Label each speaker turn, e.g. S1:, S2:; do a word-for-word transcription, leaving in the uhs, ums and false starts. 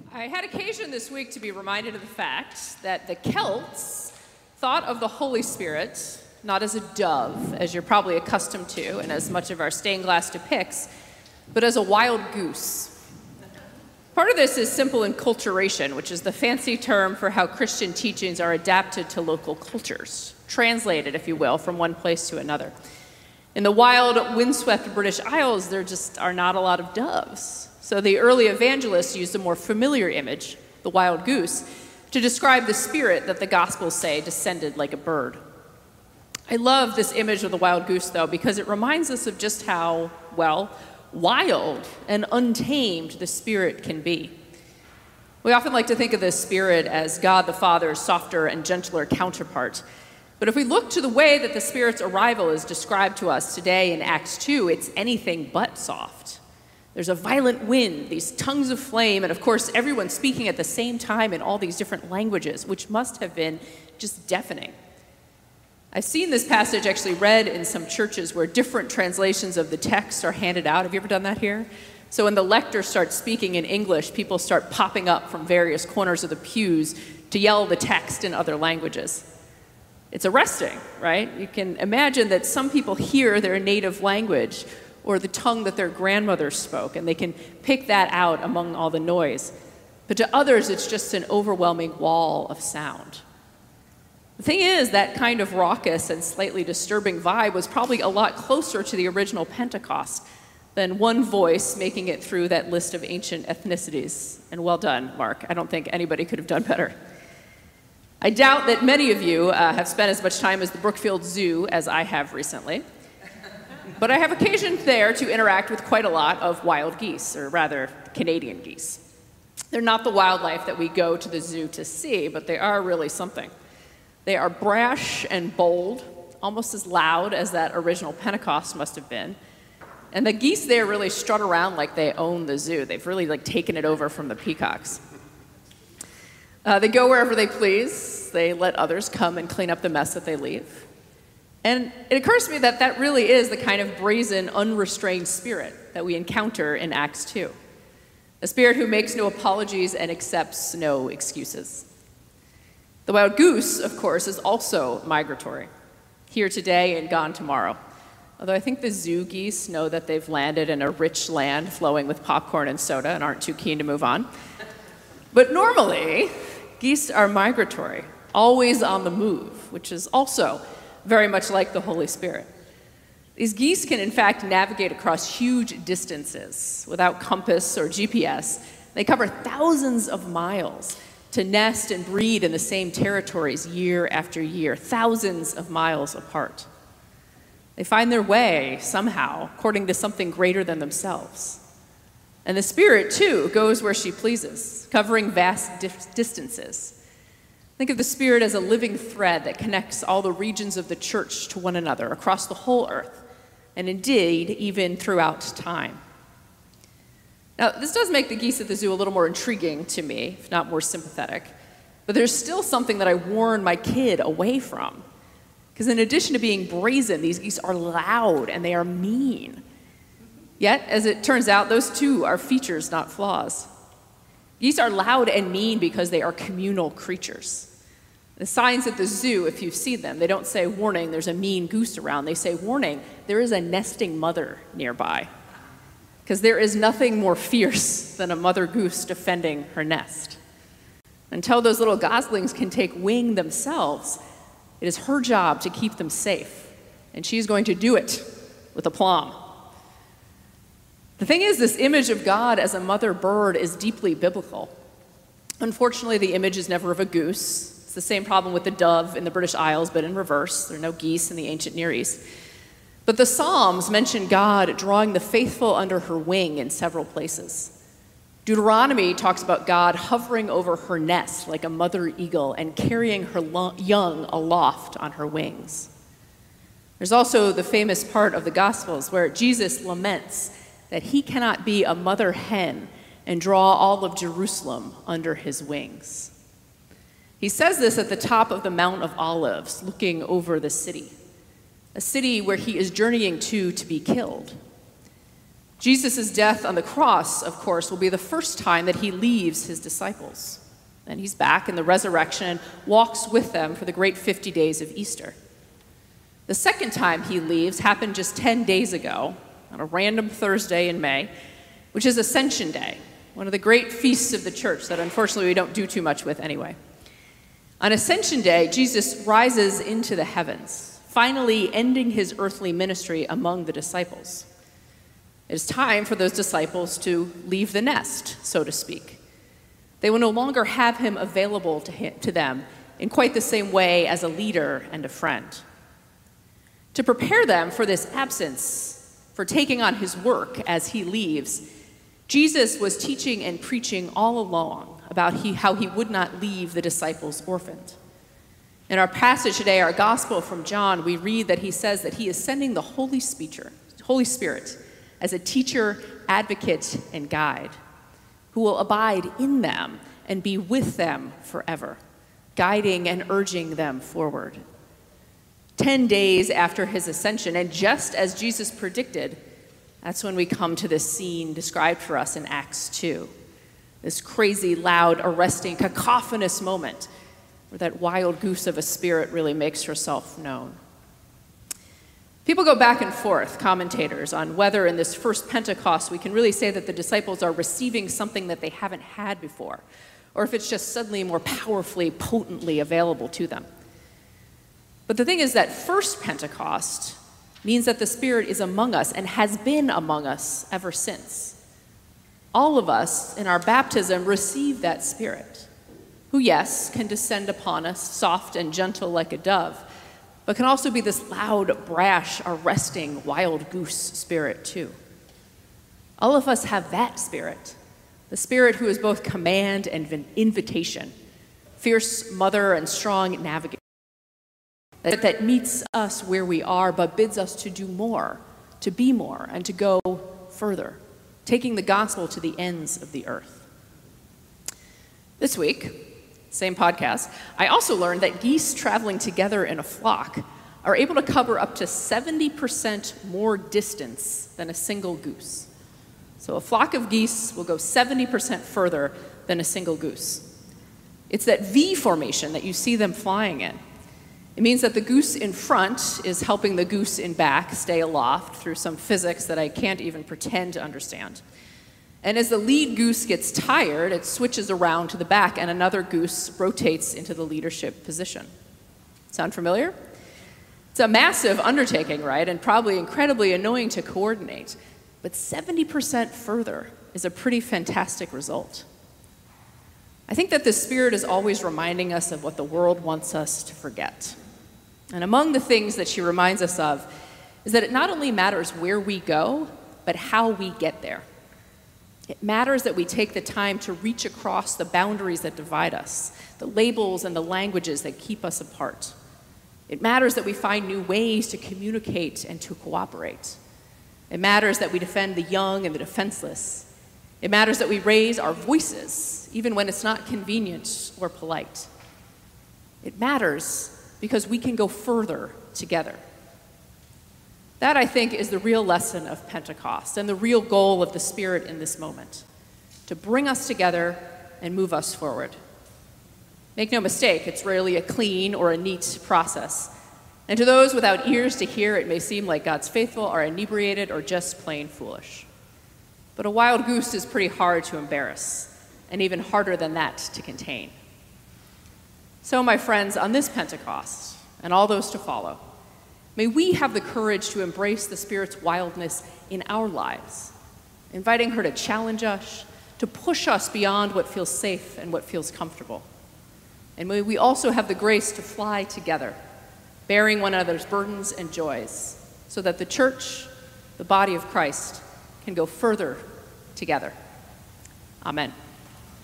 S1: I had occasion this week to be reminded of the fact that the Celts thought of the Holy Spirit not as a dove, as you're probably accustomed to and as much of our stained glass depicts, but as a wild goose. Part of this is simple enculturation, which is the fancy term for how Christian teachings are adapted to local cultures, translated, if you will, from one place to another. In the wild, windswept British Isles, there just are not a lot of doves. So the early evangelists used a more familiar image, the wild goose, to describe the spirit that the Gospels say descended like a bird. I love this image of the wild goose, though, because it reminds us of just how, well, wild and untamed the Spirit can be. We often like to think of the Spirit as God the Father's softer and gentler counterpart. But if we look to the way that the Spirit's arrival is described to us today in Acts two, it's anything but soft. There's a violent wind, these tongues of flame, and of course everyone speaking at the same time in all these different languages, which must have been just deafening. I've seen this passage actually read in some churches where different translations of the text are handed out. Have you ever done that here? So when the lector starts speaking in English, people start popping up from various corners of the pews to yell the text in other languages. It's arresting, right? You can imagine that some people hear their native language or the tongue that their grandmother spoke, and they can pick that out among all the noise. But to others, it's just an overwhelming wall of sound. The thing is, that kind of raucous and slightly disturbing vibe was probably a lot closer to the original Pentecost than one voice making it through that list of ancient ethnicities. And well done, Mark. I don't think anybody could have done better. I doubt that many of you uh, have spent as much time as the Brookfield Zoo as I have recently. But I have occasion there to interact with quite a lot of wild geese, or rather, Canadian geese. They're not the wildlife that we go to the zoo to see, but they are really something. They are brash and bold, almost as loud as that original Pentecost must have been. And the geese there really strut around like they own the zoo. They've really like taken it over from the peacocks. Uh, they go wherever they please. They let others come and clean up the mess that they leave. And it occurs to me that that really is the kind of brazen, unrestrained spirit that we encounter in Acts two. A spirit who makes no apologies and accepts no excuses. The wild goose, of course, is also migratory, here today and gone tomorrow. Although I think the zoo geese know that they've landed in a rich land flowing with popcorn and soda and aren't too keen to move on. But normally, geese are migratory, always on the move, which is also very much like the Holy Spirit. These geese can, in fact, navigate across huge distances without compass or G P S. They cover thousands of miles to nest and breed in the same territories year after year, thousands of miles apart. They find their way, somehow, according to something greater than themselves. And the Spirit, too, goes where she pleases, covering vast dif- distances. Think of the Spirit as a living thread that connects all the regions of the church to one another across the whole earth, and indeed, even throughout time. Now, this does make the geese at the zoo a little more intriguing to me, if not more sympathetic, but there's still something that I warn my kid away from. Because in addition to being brazen, these geese are loud and they are mean. Yet, as it turns out, those too are features, not flaws. Geese are loud and mean because they are communal creatures. The signs at the zoo, if you've seen them, they don't say, warning, there's a mean goose around. They say, warning, there is a nesting mother nearby. Because there is nothing more fierce than a mother goose defending her nest. Until those little goslings can take wing themselves, it is her job to keep them safe. And she's going to do it with aplomb. The thing is, this image of God as a mother bird is deeply biblical. Unfortunately, the image is never of a goose. It's the same problem with the dove in the British Isles, but in reverse. There are no geese in the ancient Near East. But the Psalms mention God drawing the faithful under her wing in several places. Deuteronomy talks about God hovering over her nest like a mother eagle and carrying her lo- young aloft on her wings. There's also the famous part of the Gospels where Jesus laments that he cannot be a mother hen and draw all of Jerusalem under his wings. He says this at the top of the Mount of Olives, looking over the city, a city where he is journeying to to be killed. Jesus' death on the cross, of course, will be the first time that he leaves his disciples. And he's back in the resurrection and walks with them for the great fifty days of Easter. The second time he leaves happened just ten days ago, on a random Thursday in May, which is Ascension Day, one of the great feasts of the church that unfortunately we don't do too much with anyway. On Ascension Day, Jesus rises into the heavens, finally ending his earthly ministry among the disciples. It is time for those disciples to leave the nest, so to speak. They will no longer have him available to, him, to them in quite the same way as a leader and a friend. To prepare them for this absence, for taking on his work as he leaves, Jesus was teaching and preaching all along about he, how he would not leave the disciples orphaned. In our passage today, our gospel from John, we read that he says that he is sending the Holy Spirit, Holy Spirit as a teacher, advocate, and guide, who will abide in them and be with them forever, guiding and urging them forward. Ten days after his ascension, and just as Jesus predicted, that's when we come to this scene described for us in Acts two. This crazy, loud, arresting, cacophonous moment where that wild goose of a spirit really makes herself known. People go back and forth, commentators, on whether in this first Pentecost we can really say that the disciples are receiving something that they haven't had before, or if it's just suddenly more powerfully, potently available to them. But the thing is that first Pentecost means that the Spirit is among us and has been among us ever since. All of us in our baptism receive that Spirit, who, yes, can descend upon us soft and gentle like a dove, but can also be this loud, brash, arresting, wild goose spirit too. All of us have that Spirit, the Spirit who is both command and invitation, fierce mother and strong navigator, that, that meets us where we are but bids us to do more, to be more, and to go further, taking the gospel to the ends of the earth. This week, same podcast, I also learned that geese traveling together in a flock are able to cover up to seventy percent more distance than a single goose. So a flock of geese will go seventy percent further than a single goose. It's that V formation that you see them flying in. It means that the goose in front is helping the goose in back stay aloft through some physics that I can't even pretend to understand. And as the lead goose gets tired, it switches around to the back and another goose rotates into the leadership position. Sound familiar? It's a massive undertaking, right? And probably incredibly annoying to coordinate. But seventy percent further is a pretty fantastic result. I think that the Spirit is always reminding us of what the world wants us to forget. And among the things that she reminds us of is that it not only matters where we go, but how we get there. It matters that we take the time to reach across the boundaries that divide us, the labels and the languages that keep us apart. It matters that we find new ways to communicate and to cooperate. It matters that we defend the young and the defenseless. It matters that we raise our voices, even when it's not convenient or polite. It matters because we can go further together. That, I think, is the real lesson of Pentecost and the real goal of the Spirit in this moment, to bring us together and move us forward. Make no mistake, it's rarely a clean or a neat process. And to those without ears to hear, it may seem like God's faithful are inebriated or just plain foolish. But a wild goose is pretty hard to embarrass, and even harder than that to contain. So, my friends, on this Pentecost, and all those to follow, may we have the courage to embrace the Spirit's wildness in our lives, inviting her to challenge us, to push us beyond what feels safe and what feels comfortable. And may we also have the grace to fly together, bearing one another's burdens and joys, so that the church, the body of Christ, can go further together. Amen.